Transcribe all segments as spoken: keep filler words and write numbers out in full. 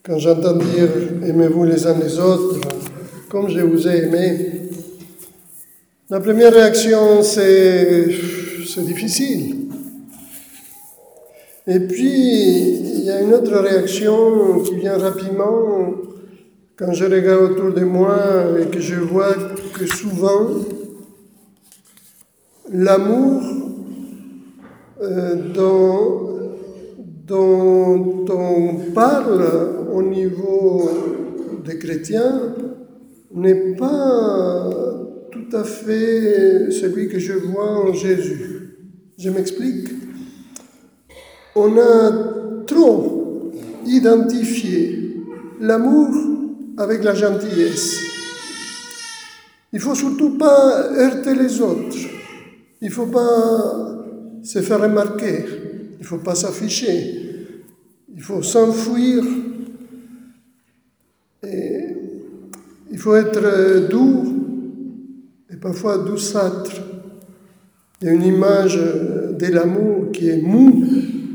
Quand j'entends dire « aimez-vous les uns les autres », comme je vous ai aimé, la première réaction, c'est « c'est difficile ». Et puis, il y a une autre réaction qui vient rapidement quand je regarde autour de moi et que je vois que souvent, l'amour euh, dont, dont on parle au niveau des chrétiens n'est pas tout à fait celui que je vois en Jésus. Je m'explique. On a trop identifié l'amour avec la gentillesse. Il ne faut surtout pas heurter les autres. Il ne faut pas se faire remarquer. Il ne faut pas s'afficher. Il faut s'enfuir. Et il faut être doux et parfois douceâtre. Il y a une image de l'amour qui est mou,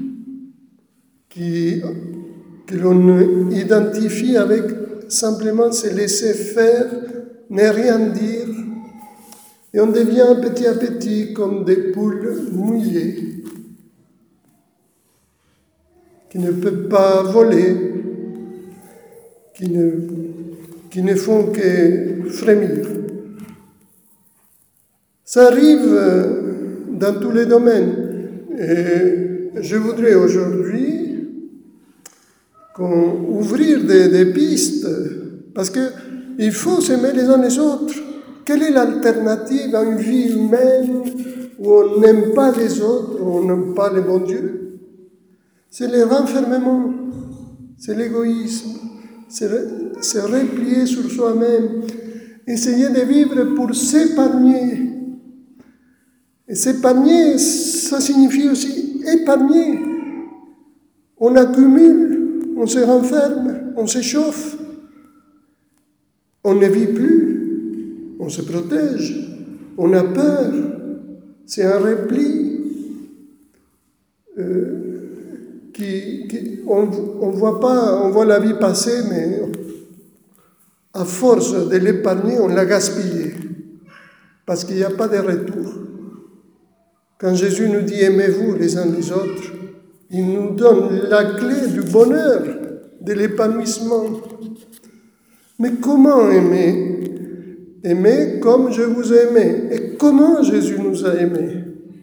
qui, que l'on identifie avec simplement se laisser faire, ne rien dire, et on devient petit à petit comme des poules mouillées, qui ne peuvent pas voler, qui ne, qui ne font que frémir. Ça arrive dans tous les domaines. Et je voudrais aujourd'hui qu'on ouvrir des, des pistes, parce qu'il faut s'aimer les uns les autres. Quelle est l'alternative à une vie humaine où on n'aime pas les autres, où on n'aime pas le bon Dieu? C'est le renfermement, c'est l'égoïsme, c'est se replier sur soi-même, essayer de vivre pour s'épargner. Et s'épargner, ça signifie aussi épargner. On accumule. On se renferme, on s'échauffe, on ne vit plus, on se protège, on a peur, c'est un repli euh, qui, qui on, on voit pas, on voit la vie passer, mais à force de l'épargner, on l'a gaspillé, parce qu'il n'y a pas de retour. Quand Jésus nous dit « aimez-vous les uns les autres », il nous donne la clé du bonheur, de l'épanouissement. Mais comment aimer? Aimer comme je vous ai aimé. Et comment Jésus nous a aimés?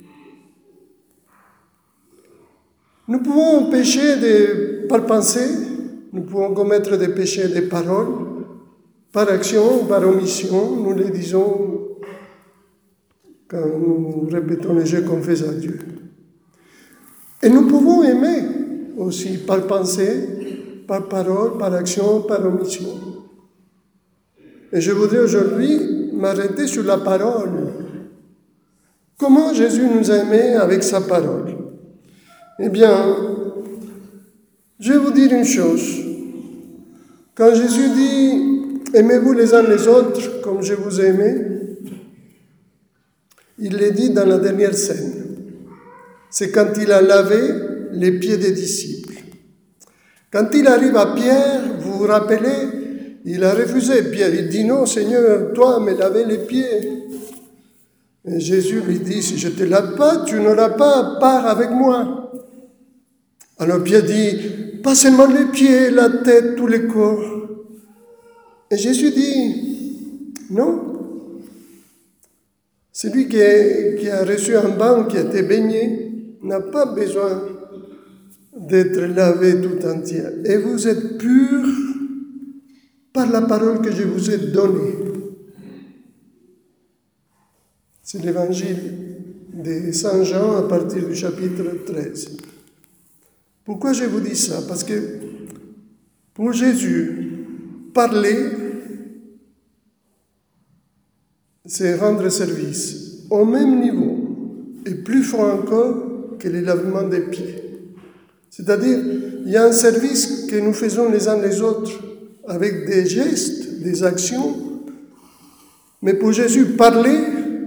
Nous pouvons pécher de, par pensée, nous pouvons commettre des péchés de parole, par action, par omission, nous les disons quand nous répétons les jeux qu'on fait à Dieu. Et nous pouvons aimer aussi par pensée, par parole, par action, par omission. Et je voudrais aujourd'hui m'arrêter sur la parole. Comment Jésus nous a aimés avec sa parole? Eh bien, je vais vous dire une chose. Quand Jésus dit « aimez-vous les uns les autres comme je vous ai aimés », il l'a dit dans la dernière scène. C'est quand il a lavé les pieds des disciples. Quand il arrive à Pierre, vous vous rappelez, il a refusé. Pierre, il dit « Non, Seigneur, toi, me laver les pieds ». Et Jésus lui dit « Si je ne te lave pas, tu n'auras pas part avec moi ». Alors Pierre dit « Pas seulement les pieds, la tête, tout le corps ». Et Jésus dit « Non ». Celui qui, est, qui a reçu un bain, qui a été baigné, n'a pas besoin d'être lavé tout entier. Et vous êtes purs par la parole que je vous ai donnée. C'est l'évangile de Saint Jean à partir du chapitre treize. Pourquoi je vous dis ça? Parce que pour Jésus, parler, c'est rendre service au même niveau et plus fort encore que le lavement des pieds. C'est-à-dire, il y a un service que nous faisons les uns les autres avec des gestes, des actions, mais pour Jésus, parler,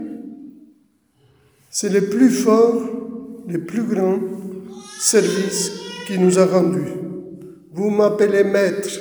c'est le plus fort, le plus grand service qu'il nous a rendu. vous m'appelez maître.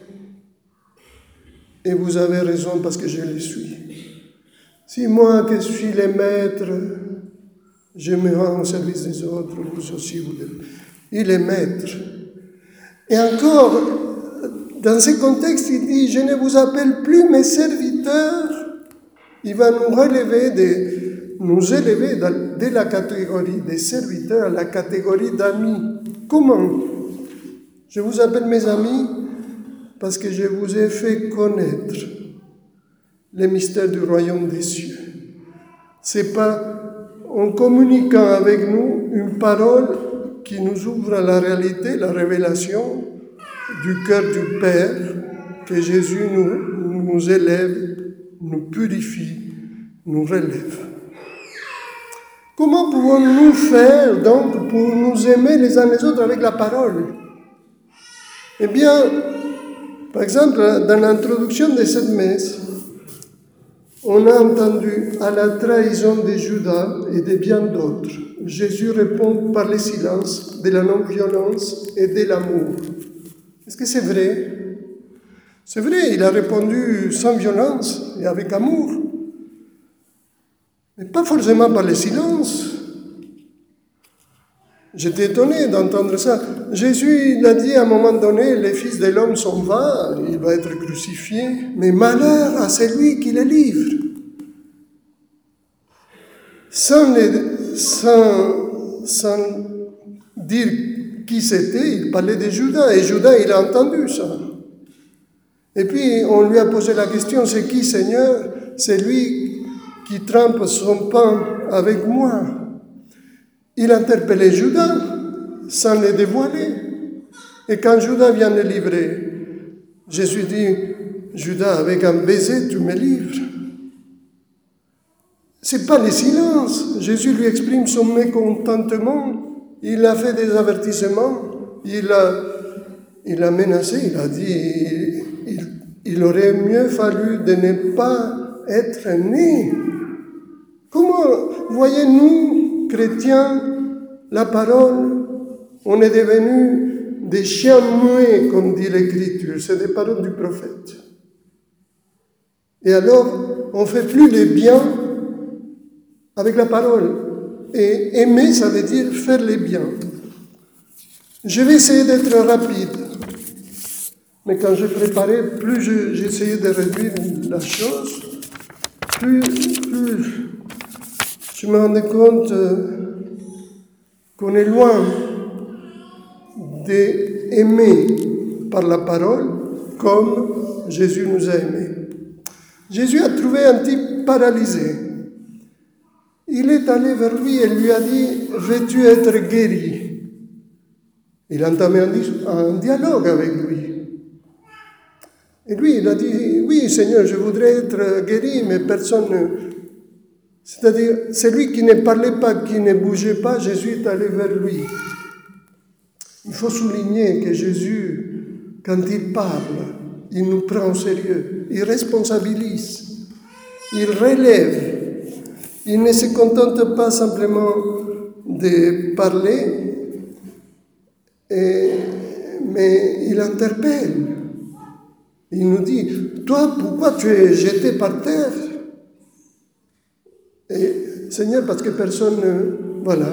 Et vous avez raison parce que je le suis. Si moi que je suis le maître, je me rends au service des autres, vous aussi vous l'êtes. Il est maître. Et encore, dans ce contexte, il dit, je ne vous appelle plus mes serviteurs. Il va nous relever, de, nous élever de la catégorie des serviteurs à la catégorie d'amis. Comment? Je vous appelle mes amis parce que je vous ai fait connaître les mystères du royaume des cieux. C'est pas en communiquant avec nous une parole qui nous ouvre à la réalité, la révélation du cœur du Père, que Jésus nous, nous élève, nous purifie, nous relève. Comment pouvons-nous faire donc pour nous aimer les uns les autres avec la parole? Eh bien, par exemple, dans l'introduction de cette messe, on a entendu à la trahison de Judas et de bien d'autres. Jésus répond par le silence, de la non-violence et de l'amour. Est-ce que c'est vrai? C'est vrai, il a répondu sans violence et avec amour. Mais pas forcément par le silence. J'étais étonné d'entendre ça. Jésus, il a dit à un moment donné, les fils de l'homme s'en va, il va être crucifié, mais malheur à celui qui les livre. Sans, les, sans, sans dire qui c'était, il parlait de Judas, et Judas, il a entendu ça. Et puis, on lui a posé la question, c'est qui, Seigneur? C'est lui qui trempe son pain avec moi. Il interpellait Judas sans le dévoiler. Et quand Judas vient le livrer, Jésus dit, Judas, avec un baiser, tu me livres. C'est pas le silence. Jésus lui exprime son mécontentement. Il a fait des avertissements. Il a, il a menacé. Il a dit, il, il aurait mieux fallu de ne pas être né. Comment voyez-nous, chrétiens, la parole, on est devenus des chiens muets, comme dit l'Écriture. C'est des paroles du prophète. Et alors, on ne fait plus les biens avec la parole. Et aimer, ça veut dire faire les biens. Je vais essayer d'être rapide. Mais quand je préparais, plus je, j'essayais de réduire la chose, plus, plus je me rendais compte qu'on est loin d'aimer par la parole comme Jésus nous a aimés. Jésus a trouvé un type paralysé. Il est allé vers lui et lui a dit « Veux-tu être guéri ?» Il a entamé un, un dialogue avec lui. Et lui, il a dit « Oui, Seigneur, je voudrais être guéri, mais personne ne... » C'est-à-dire, celui qui ne parlait pas, qui ne bougeait pas, Jésus est allé vers lui. Il faut souligner que Jésus, quand il parle, il nous prend au sérieux, il responsabilise, il relève. Il ne se contente pas simplement de parler, et, mais il interpelle. Il nous dit, toi, pourquoi tu es jeté par terre? Et Seigneur, parce que personne, voilà,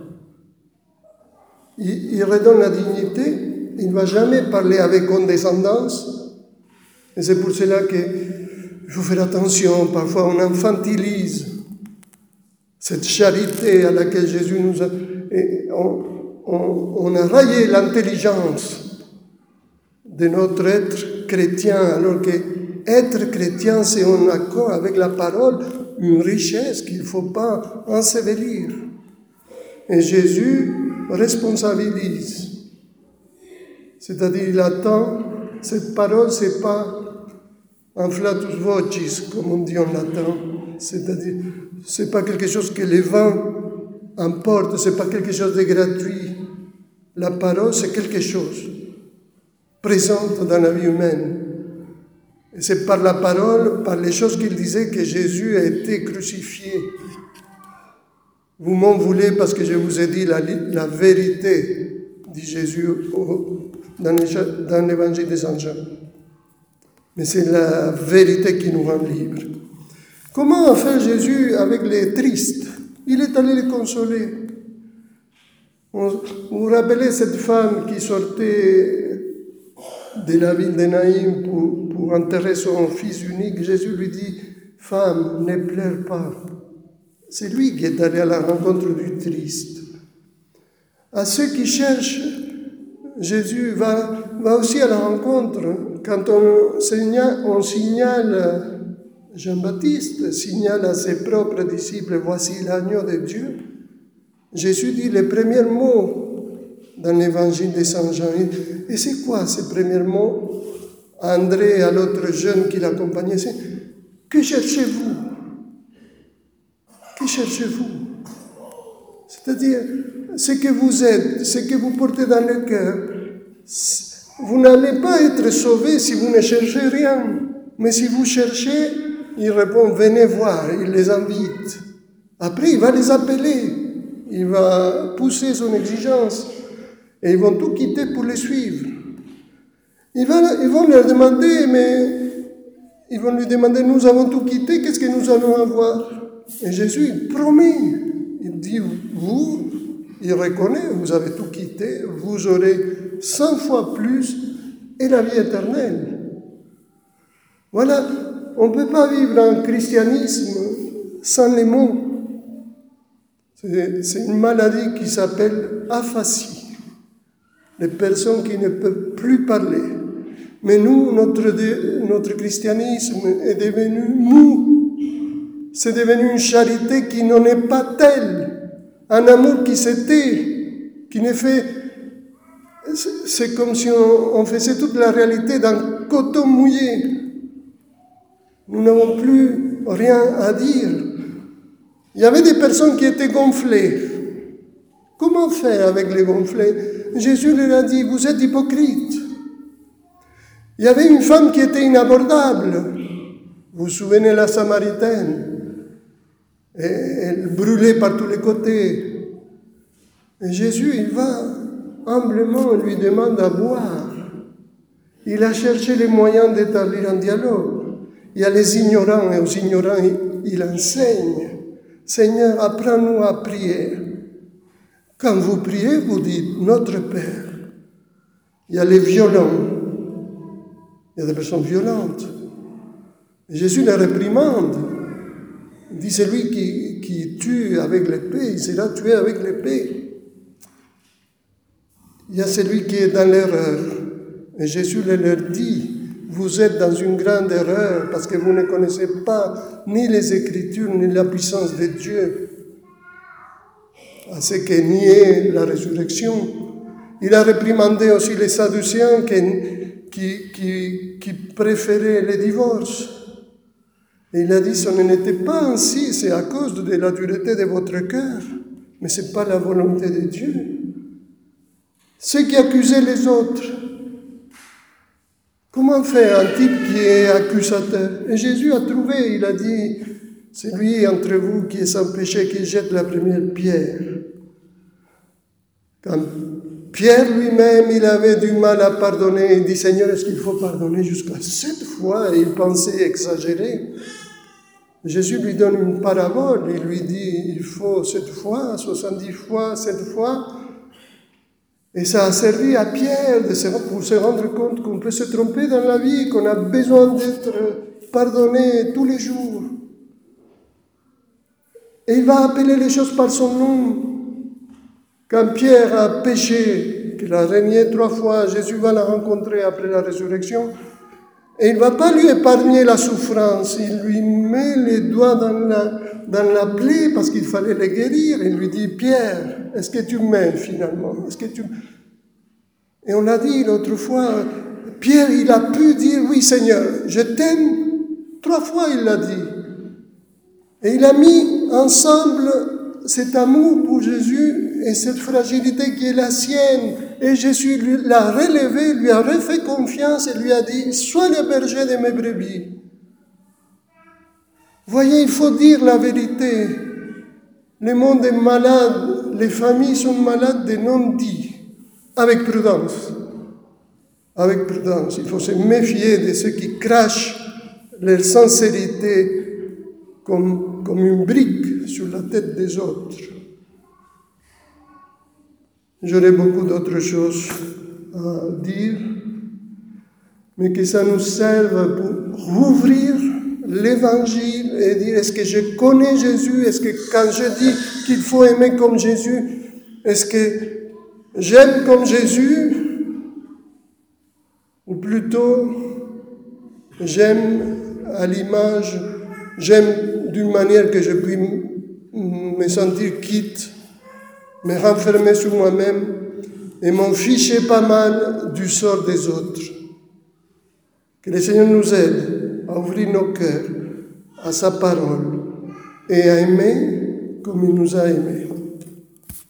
il, il redonne la dignité, il ne va jamais parler avec condescendance. Et c'est pour cela qu'il faut faire attention, parfois on infantilise cette charité à laquelle Jésus nous a... Et on, on, on a raillé l'intelligence de notre être chrétien, alors que être chrétien, c'est en accord avec la parole, une richesse qu'il ne faut pas ensevelir. Et Jésus responsabilise. C'est-à-dire, il attend, cette parole, ce n'est pas un flatus vocis, comme on dit en latin. C'est-à-dire, ce n'est pas quelque chose que les vents emportent, ce n'est pas quelque chose de gratuit. La parole, c'est quelque chose présente dans la vie humaine. Et c'est par la parole, par les choses qu'il disait, que Jésus a été crucifié. Vous m'en voulez parce que je vous ai dit la, la vérité, dit Jésus aux, dans l'évangile de Saint Jean. Mais c'est la vérité qui nous rend libres. Comment a fait Jésus avec les tristes? Il est allé les consoler. Vous vous rappelez cette femme qui sortait de la ville de Naïm pour, pour enterrer son fils unique? Jésus lui dit, « Femme, ne pleure pas. » C'est lui qui est allé à la rencontre du triste. À ceux qui cherchent, Jésus va, va aussi à la rencontre. Quand on signale, on signale Jean-Baptiste signale à ses propres disciples, « Voici l'agneau de Dieu », Jésus dit les premiers mots dans l'évangile de Saint Jean. Et c'est quoi ces premiers mots? André, à l'autre jeune qui l'accompagnait, c'est « Que cherchez-vous? Que cherchez-vous » C'est-à-dire, ce que vous êtes, ce que vous portez dans le cœur, vous n'allez pas être sauvés si vous ne cherchez rien. Mais si vous cherchez, il répond, venez voir, il les invite. Après, il va les appeler, il va pousser son exigence, et ils vont tout quitter pour les suivre. Ils vont, ils vont leur demander, mais ils vont lui demander, nous avons tout quitté, qu'est-ce que nous allons avoir? Et Jésus, il promet, il dit, vous, il reconnaît, vous avez tout quitté, vous aurez cent fois plus et la vie éternelle. Voilà, on ne peut pas vivre un christianisme sans les mots. C'est, c'est une maladie qui s'appelle aphasie. Les personnes qui ne peuvent plus parler. Mais nous, notre, notre christianisme est devenu mou. C'est devenu une charité qui n'en est pas telle. Un amour qui s'était, qui ne fait... C'est comme si on, on faisait toute la réalité d'un coton mouillé. Nous n'avons plus rien à dire. Il y avait des personnes qui étaient gonflées. Comment faire avec les gonflés? Jésus leur a dit, vous êtes hypocrites. Il y avait une femme qui était inabordable. Vous vous souvenez, la Samaritaine? Et elle brûlait par tous les côtés. Et Jésus, il va humblement, lui demande à boire. Il a cherché les moyens d'établir un dialogue. Il y a les ignorants, et aux ignorants, il, il enseigne. Seigneur, apprends-nous à prier. Quand vous priez, vous dites, notre Père. Il y a les violents. Il y a des personnes violentes. Et Jésus les réprimande. Il dit, celui qui, qui tue avec l'épée, il sera tué avec l'épée. Il y a celui qui est dans l'erreur. Et Jésus leur dit, vous êtes dans une grande erreur parce que vous ne connaissez pas ni les Écritures ni la puissance de Dieu. À ce qui niait la résurrection. Il a réprimandé aussi les Sadducéens qui, qui, qui, qui préféraient les divorces. Et il a dit, ce n'était pas ainsi, c'est à cause de la dureté de votre cœur, mais ce n'est pas la volonté de Dieu. Ceux qui accusaient les autres. Comment faire un type qui est accusateur? Et Jésus a trouvé, il a dit, c'est lui entre vous qui est sans péché qui jette la première pierre. Quand Pierre lui-même, il avait du mal à pardonner, il dit, Seigneur, est-ce qu'il faut pardonner jusqu'à sept fois? Et il pensait exagérer. Jésus lui donne une parabole, il lui dit, il faut sept fois, soixante-dix fois, sept fois. Et ça a servi à Pierre de se, pour se rendre compte qu'on peut se tromper dans la vie, qu'on a besoin d'être pardonné tous les jours. Et il va appeler les choses par son nom. Quand Pierre a péché, qu'il a régné trois fois, Jésus va la rencontrer après la résurrection. Et il ne va pas lui épargner la souffrance. Il lui met les doigts dans la, dans la plaie parce qu'il fallait les guérir. Il lui dit, Pierre, est-ce que tu m'aimes finalement? Est-ce que tu... Et on l'a dit l'autre fois, Pierre, il a pu dire, oui Seigneur, je t'aime. Trois fois il l'a dit. Et il a mis ensemble cet amour pour Jésus et cette fragilité qui est la sienne. Et Jésus l'a relevé, lui a refait confiance et lui a dit, sois le berger de mes brebis. Voyez, il faut dire la vérité. Le monde est malade, les familles sont malades de non-dits, avec prudence. avec prudence. Il faut se méfier de ceux qui crachent leur sincérité comme, comme une brique sur la tête des autres. J'aurais beaucoup d'autres choses à dire, mais que ça nous serve pour rouvrir l'Évangile et dire, est-ce que je connais Jésus? Est-ce que quand je dis qu'il faut aimer comme Jésus, est-ce que j'aime comme Jésus? Ou plutôt, j'aime à l'image, j'aime d'une manière que je puis me sentir quitte, me renfermer sur moi-même et m'en ficher pas mal du sort des autres. Que le Seigneur nous aide à ouvrir nos cœurs à sa parole et à aimer comme il nous a aimés.